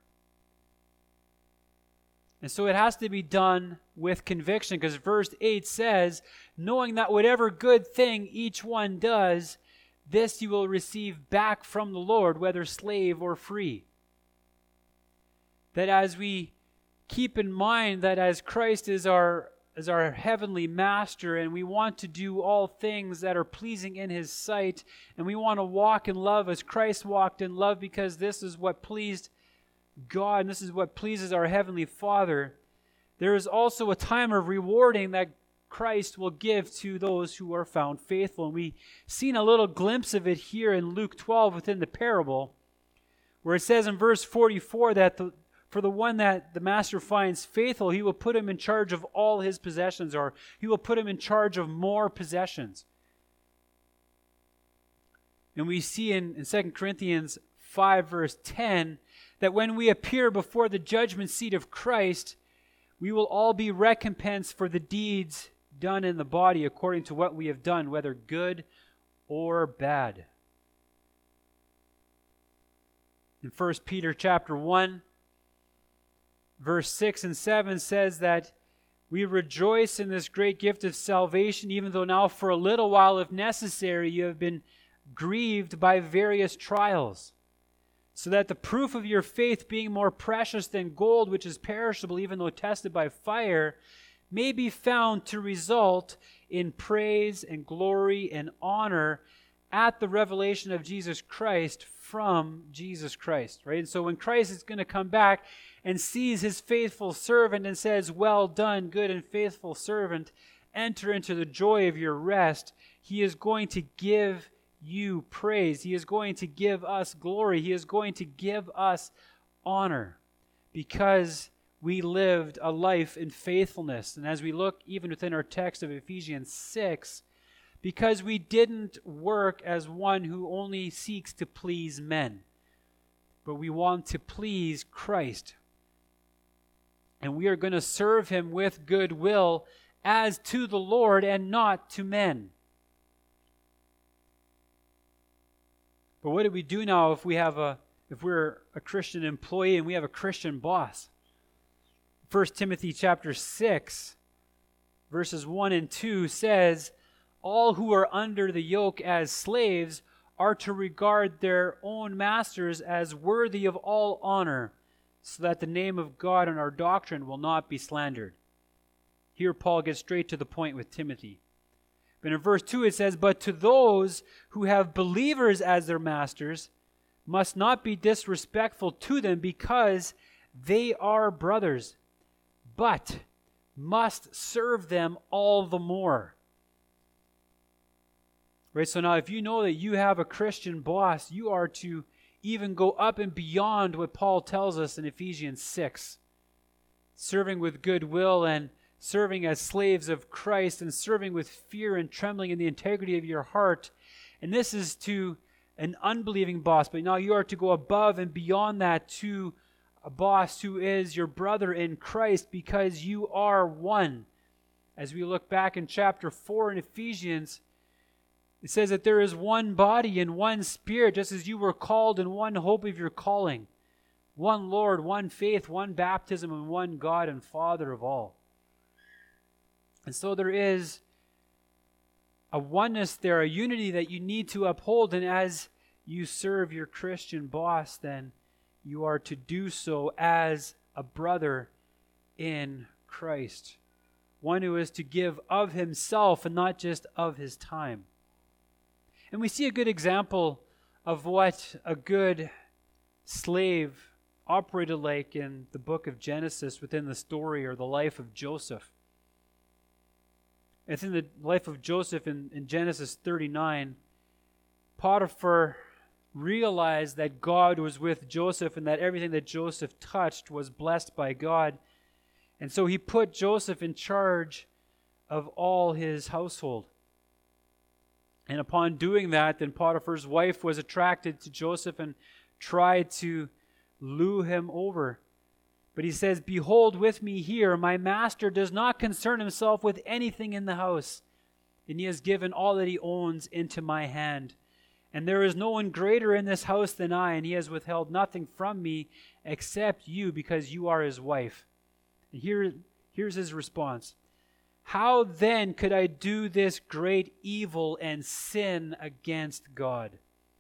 A: And so it has to be done with conviction, because verse eight says, knowing that whatever good thing each one does, this you will receive back from the Lord, whether slave or free. That as we keep in mind that as Christ is our, is our heavenly master, and we want to do all things that are pleasing in his sight, and we want to walk in love as Christ walked in love, because this is what pleased God, and this is what pleases our Heavenly Father, there is also a time of rewarding that Christ will give to those who are found faithful. And we've seen a little glimpse of it here in Luke twelve within the parable, where it says in verse forty-four that the, for the one that the master finds faithful, he will put him in charge of all his possessions, or he will put him in charge of more possessions. And we see in, in Second Corinthians five verse ten that when we appear before the judgment seat of Christ, we will all be recompensed for the deeds done in the body according to what we have done, whether good or bad. In First Peter chapter one, verse six and seven says that we rejoice in this great gift of salvation, even though now for a little while, if necessary, you have been grieved by various trials, so that the proof of your faith, being more precious than gold, which is perishable, even though tested by fire, may be found to result in praise and glory and honor at the revelation of Jesus Christ from Jesus Christ, right? And so when Christ is going to come back and sees his faithful servant and says, well done, good and faithful servant, enter into the joy of your rest, he is going to give you praise. He is going to give us glory. He is going to give us honor because we lived a life in faithfulness. And as we look even within our text of Ephesians six, because we didn't work as one who only seeks to please men, but we want to please Christ. And we are going to serve him with goodwill as to the Lord and not to men. But what do we do now if we have a if we're a Christian employee and we have a Christian boss? First Timothy chapter six, verses one and two says, all who are under the yoke as slaves are to regard their own masters as worthy of all honor, so that the name of God and our doctrine will not be slandered. Here Paul gets straight to the point with Timothy. But in verse two it says, but to those who have believers as their masters must not be disrespectful to them because they are brothers, but must serve them all the more. Right? So now if you know that you have a Christian boss, you are to even go up and beyond what Paul tells us in Ephesians six. Serving with goodwill and serving as slaves of Christ and serving with fear and trembling in the integrity of your heart. And this is to an unbelieving boss. But now you are to go above and beyond that to a boss who is your brother in Christ, because you are one. As we look back in chapter four in Ephesians, it says that there is one body and one Spirit, just as you were called in one hope of your calling. One Lord, one faith, one baptism, and one God and Father of all. And so there is a oneness there, a unity that you need to uphold. And as you serve your Christian boss, then you are to do so as a brother in Christ. One who is to give of himself and not just of his time. And we see a good example of what a good slave operated like in the book of Genesis within the story or the life of Joseph. It's in the life of Joseph in, in Genesis thirty-nine. Potiphar realized that God was with Joseph and that everything that Joseph touched was blessed by God. And so he put Joseph in charge of all his household. And upon doing that, then Potiphar's wife was attracted to Joseph and tried to lure him over. But he says, "Behold with me here, my master does not concern himself with anything in the house, and he has given all that he owns into my hand. And there is no one greater in this house than I, and he has withheld nothing from me except you, because you are his wife." And here, here's his response. "How then could I do this great evil and sin against God?"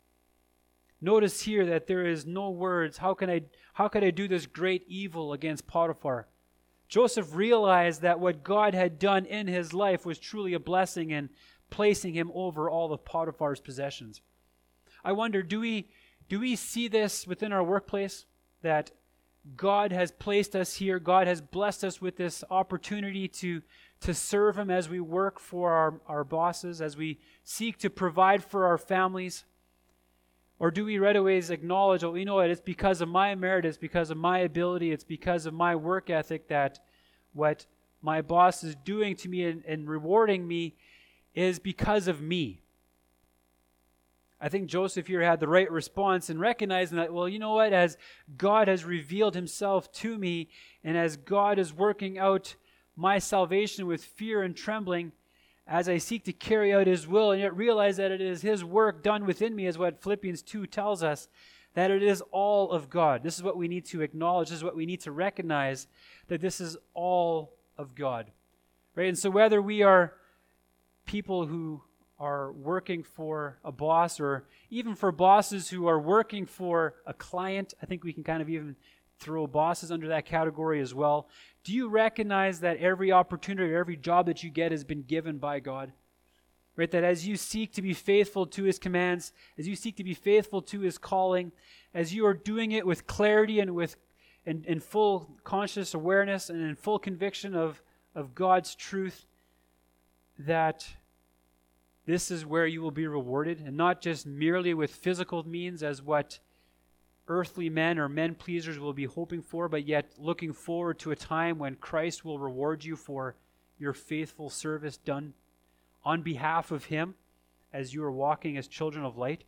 A: Notice here that there is no words, how can I how could I do this great evil against Potiphar? Joseph realized that what God had done in his life was truly a blessing and placing him over all of Potiphar's possessions. I wonder, do we do we see this within our workplace? That God has placed us here, God has blessed us with this opportunity to, to serve him as we work for our, our bosses, as we seek to provide for our families? Or do we right away acknowledge, oh, you know what, it's because of my merit, it's because of my ability, it's because of my work ethic that what my boss is doing to me and, and rewarding me is because of me? I think Joseph here had the right response in recognizing that, well, you know what, as God has revealed himself to me, and as God is working out my salvation with fear and trembling, as I seek to carry out his will, and yet realize that it is his work done within me, is what Philippians two tells us, that it is all of God. This is what we need to acknowledge. This is what we need to recognize, that this is all of God. Right? And so whether we are people who are working for a boss, or even for bosses who are working for a client, I think we can kind of even throw bosses under that category as well. Do you recognize that every opportunity, every job that you get has been given by God? Right? That as you seek to be faithful to his commands, as you seek to be faithful to his calling, as you are doing it with clarity and with in, in full conscious awareness and in full conviction of, of God's truth, that this is where you will be rewarded, and not just merely with physical means as what earthly men or men pleasers will be hoping for, but yet looking forward to a time when Christ will reward you for your faithful service done on behalf of him as you are walking as children of light.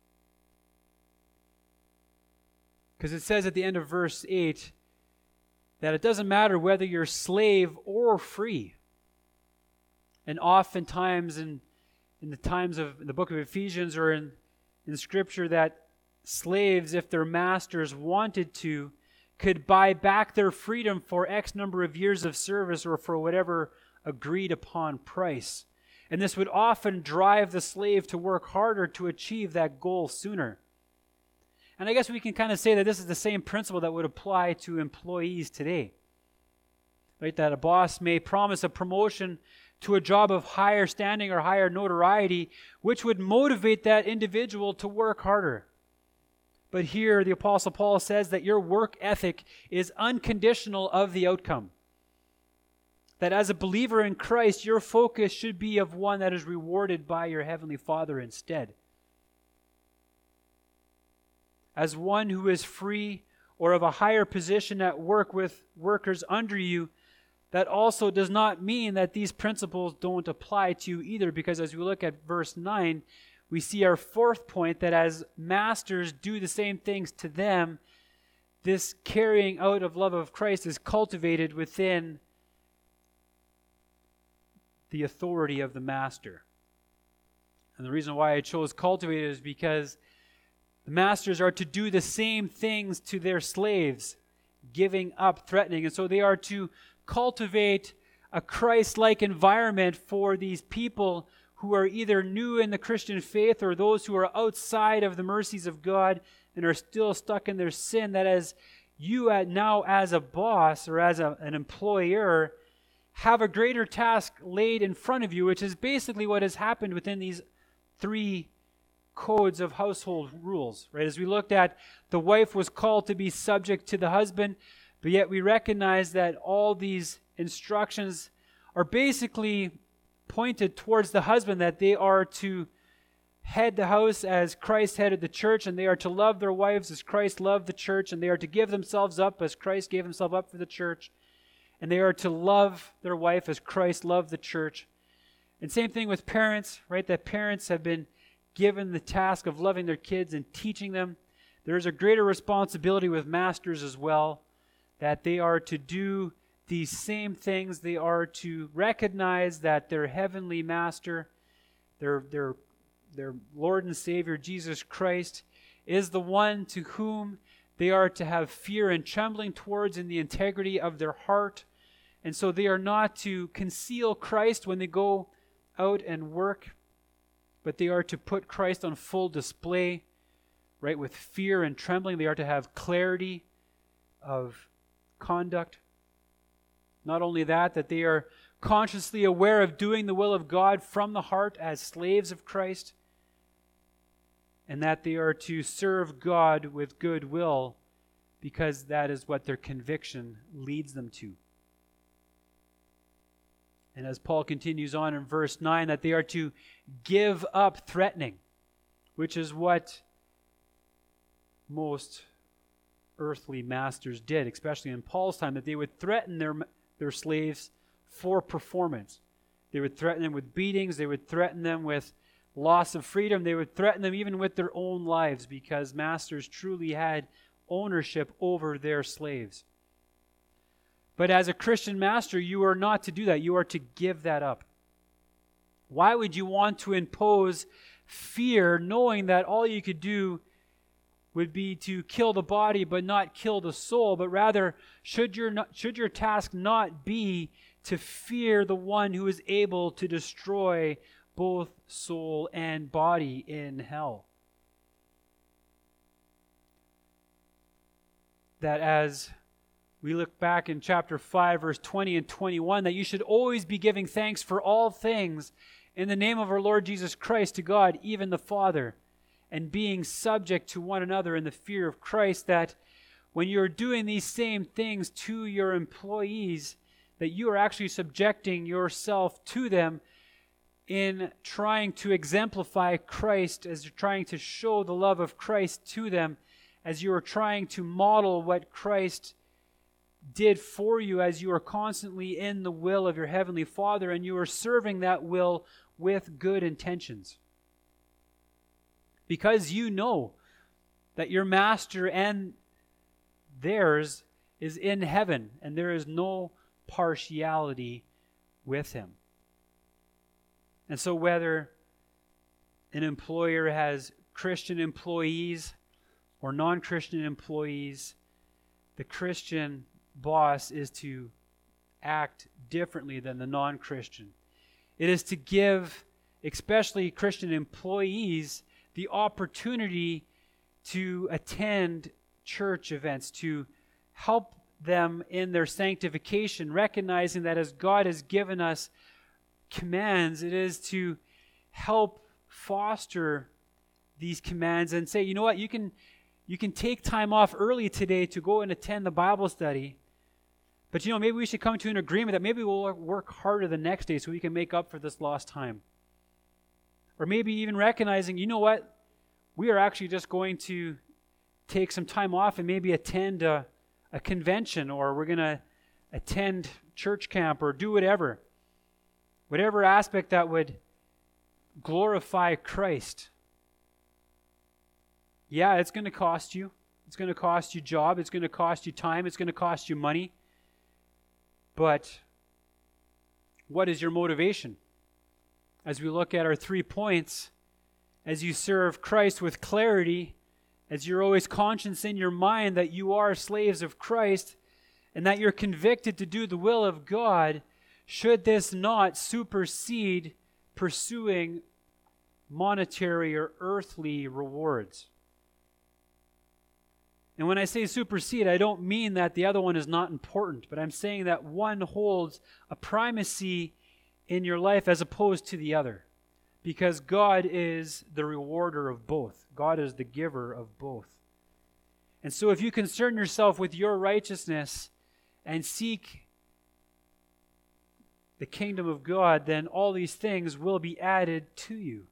A: Because it says at the end of verse eight that it doesn't matter whether you're slave or free. And oftentimes in, in the times of in the book of Ephesians or in, in Scripture, that slaves, if their masters wanted to, could buy back their freedom for X number of years of service or for whatever agreed upon price. And this would often drive the slave to work harder to achieve that goal sooner. And I guess we can kind of say that this is the same principle that would apply to employees today. Right? That a boss may promise a promotion to a job of higher standing or higher notoriety, which would motivate that individual to work harder. But here the Apostle Paul says that your work ethic is unconditional of the outcome. that as a believer in Christ, your focus should be of one that is rewarded by your Heavenly Father instead. As one who is free or of a higher position at work with workers under you, that also does not mean that these principles don't apply to you either, because as we look at verse nine, we see our fourth point, that as masters do the same things to them, this carrying out of love of Christ is cultivated within the authority of the master. And the reason why I chose cultivated is because the masters are to do the same things to their slaves, giving up, threatening. And so they are to cultivate a Christ-like environment for these people who are either new in the Christian faith or those who are outside of the mercies of God and are still stuck in their sin, that as you at now as a boss or as a, an employer have a greater task laid in front of you, which is basically what has happened within these three codes of household rules, right? As we looked at, the wife was called to be subject to the husband, but yet we recognize that all these instructions are basically pointed towards the husband, that they are to head the house as Christ headed the church, and they are to love their wives as Christ loved the church, and they are to give themselves up as Christ gave himself up for the church, and they are to love their wife as Christ loved the church. And same thing with parents, right? That parents have been given the task of loving their kids and teaching them. There is a greater responsibility with masters as well, that they are to do these same things. They are to recognize that their heavenly master, their, their, their Lord and Savior, Jesus Christ, is the one to whom they are to have fear and trembling towards in the integrity of their heart. And so they are not to conceal Christ when they go out and work, but they are to put Christ on full display, right, with fear and trembling. They are to have clarity of conduct. Not only that, that they are consciously aware of doing the will of God from the heart as slaves of Christ, and that they are to serve God with good will, because that is what their conviction leads them to. And as Paul continues on in verse nine, that they are to give up threatening, which is what most earthly masters did, especially in Paul's time, that they would threaten their, their slaves for performance. They would threaten them with beatings. They would threaten them with loss of freedom. They would threaten them even with their own lives, because masters truly had ownership over their slaves. But as a Christian master, you are not to do that. You are to give that up. Why would you want to impose fear, knowing that all you could do would be to kill the body but not kill the soul? But rather, should your, not, should your task not be to fear the one who is able to destroy both soul and body in hell? That as we look back in chapter five, verse twenty and twenty-one, that you should always be giving thanks for all things in the name of our Lord Jesus Christ to God, even the Father, and being subject to one another in the fear of Christ, that when you're doing these same things to your employees, that you are actually subjecting yourself to them in trying to exemplify Christ, as you're trying to show the love of Christ to them, as you are trying to model what Christ did for you, as you are constantly in the will of your Heavenly Father, and you are serving that will with good intentions. Because you know that your master and theirs is in heaven, and there is no partiality with him. And so whether an employer has Christian employees or non-Christian employees, the Christian boss is to act differently than the non-Christian. It is to give, especially Christian employees, the opportunity to attend church events, to help them in their sanctification, recognizing that as God has given us commands, it is to help foster these commands and say, you know what, you can you can take time off early today to go and attend the Bible study, But you know, maybe we should come to an agreement that maybe we'll work harder the next day so we can make up for this lost time. Or maybe even recognizing, you know what, we are actually just going to take some time off and maybe attend a, a convention, or we're going to attend church camp, or do whatever. Whatever aspect that would glorify Christ. Yeah, it's going to cost you. It's going to cost you job. It's going to cost you time. It's going to cost you money. But what is your motivation? As we look at our three points, as you serve Christ with clarity, as you're always conscious in your mind that you are slaves of Christ and that you're convicted to do the will of God, should this not supersede pursuing monetary or earthly rewards? And when I say supersede, I don't mean that the other one is not important, but I'm saying that one holds a primacy in your life as opposed to the other, because God is the rewarder of both. God is the giver of both. And so if you concern yourself with your righteousness and seek the kingdom of God, then all these things will be added to you.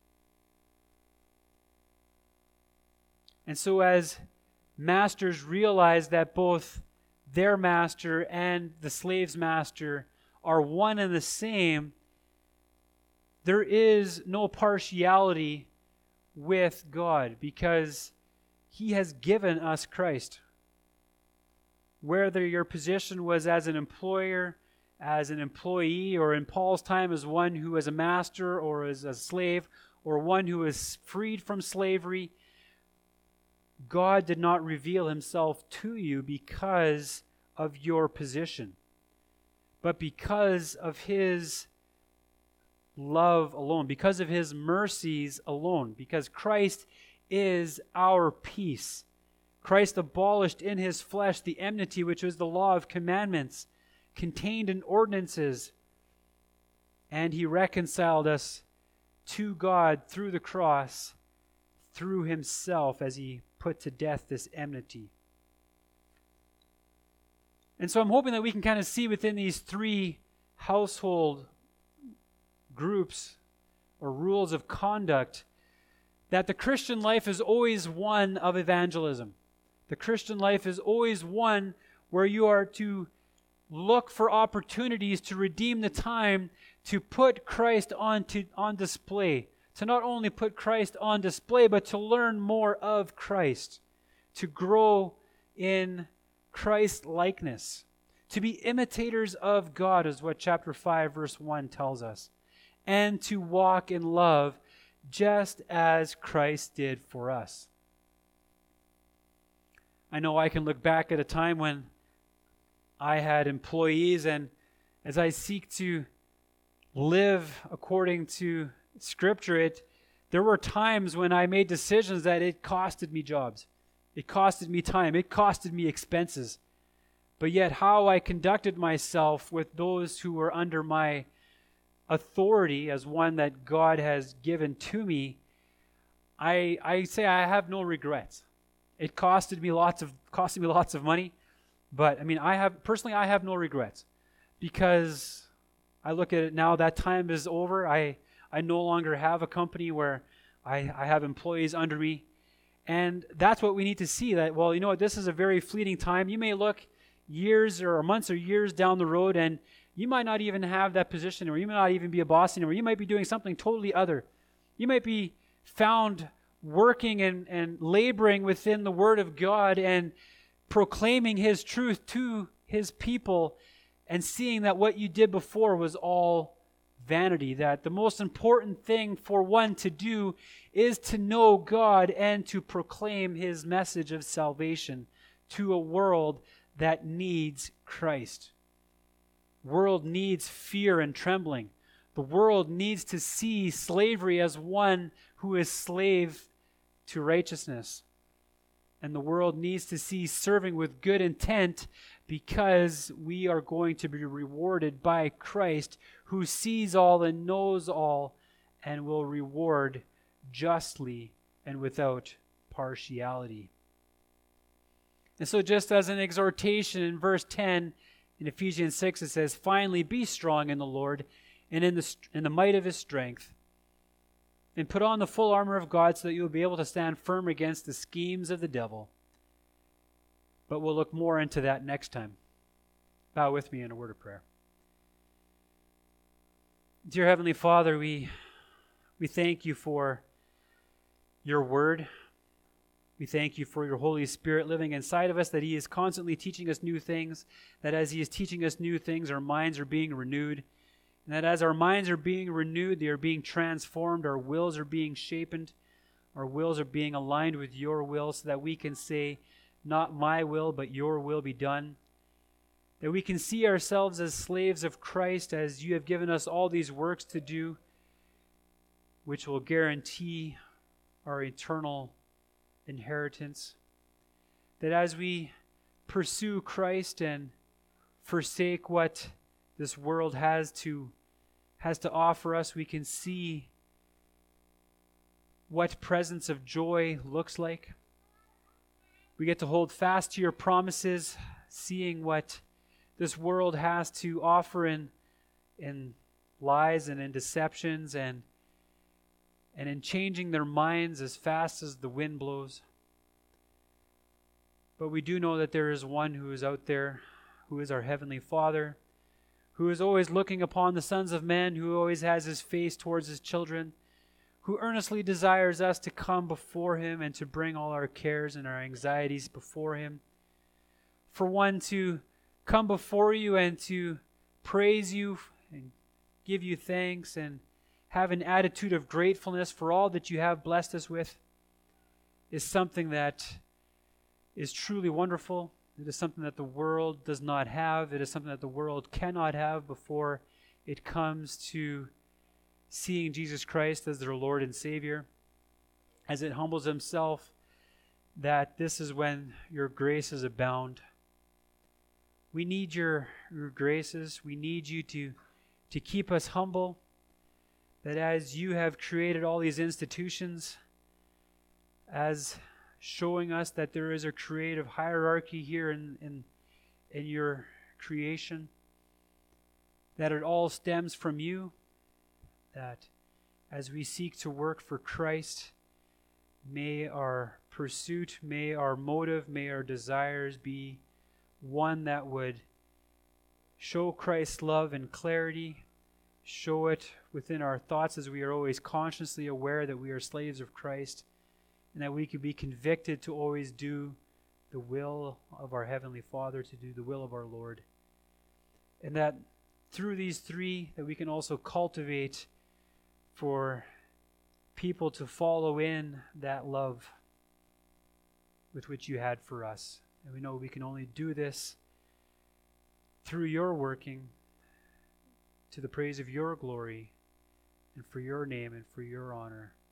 A: And so as masters realize that both their master and the slave's master are one and the same, there is no partiality with God, because He has given us Christ. Whether your position was as an employer, as an employee, or in Paul's time as one who was a master or as a slave, or one who was freed from slavery, God did not reveal Himself to you because of your position, but because of His love alone, because of His mercies alone, because Christ is our peace. Christ abolished in His flesh the enmity, which was the law of commandments contained in ordinances, and He reconciled us to God through the cross, through Himself, as He put to death this enmity. And so I'm hoping that we can kind of see within these three household groups or rules of conduct that the Christian life is always one of evangelism. The Christian life is always one where you are to look for opportunities to redeem the time, to put Christ on, to, on display. To not only put Christ on display, but to learn more of Christ. To grow in Christ likeness. To be imitators of God is what chapter five verse one tells us. And to walk in love just as Christ did for us. I know I can look back at a time when I had employees, and as I seek to live according to Scripture, it there were times when I made decisions that it costed me jobs. It costed me time. It costed me expenses. But yet how I conducted myself with those who were under my authority as one that God has given to me, I I say I have no regrets. It costed me lots of costed me lots of money, but I mean I have personally I have no regrets, because I look at it now, that time is over. I I no longer have a company where I, I have employees under me. And that's what we need to see, that, well, you know what, this is a very fleeting time. You may look years or months or years down the road, and you might not even have that position, or you might not even be a boss anymore. You might be doing something totally other. You might be found working and, and laboring within the Word of God and proclaiming His truth to His people, and seeing that what you did before was all vanity, that the most important thing for one to do is to know God and to proclaim His message of salvation to a world that needs Christ. World needs fear and trembling. The world needs to see slavery as one who is slave to righteousness. And the world needs to see serving with good intent, because we are going to be rewarded by Christ, who sees all and knows all, and will reward justly and without partiality. And so just as an exhortation in verse ten, In Ephesians six it says, "Finally be strong in the Lord and in the, in the might of his strength. And put on the full armor of God so that you will be able to stand firm against the schemes of the devil." But we'll look more into that next time. Bow with me in a word of prayer. Dear Heavenly Father, we, we thank you for your word. We thank you for your Holy Spirit living inside of us, that he is constantly teaching us new things, that as he is teaching us new things, our minds are being renewed, and that as our minds are being renewed, they are being transformed, our wills are being shapened, our wills are being aligned with your will, so that we can say, "Not my will, but your will be done." That we can see ourselves as slaves of Christ, as you have given us all these works to do, which will guarantee our eternal inheritance. That as we pursue Christ and forsake what this world has to has to offer us, we can see what presence of joy looks like. We get to hold fast to your promises, seeing what this world has to offer in in lies and in deceptions, and and in changing their minds as fast as the wind blows. But we do know that there is one who is out there, who is our Heavenly Father, who is always looking upon the sons of men, who always has his face towards his children, who earnestly desires us to come before him and to bring all our cares and our anxieties before him. For one to come before you and to praise you and give you thanks and have an attitude of gratefulness for all that you have blessed us with is something that is truly wonderful. It is something that the world does not have. It is something that the world cannot have before it comes to seeing Jesus Christ as their Lord and Savior. As it humbles himself, that this is when your graces abound. We need your, your graces. We need you to, to keep us humble. That as you have created all these institutions, as showing us that there is a creative hierarchy here in, in, in your creation, that it all stems from you, that as we seek to work for Christ, may our pursuit, may our motive, may our desires be one that would show Christ's love and clarity, show it within our thoughts as we are always consciously aware that we are slaves of Christ, and that we could be convicted to always do the will of our Heavenly Father, to do the will of our Lord. And that through these three, that we can also cultivate for people to follow in that love with which you had for us. And we know we can only do this through your working, to the praise of your glory, and for your name and for your honor.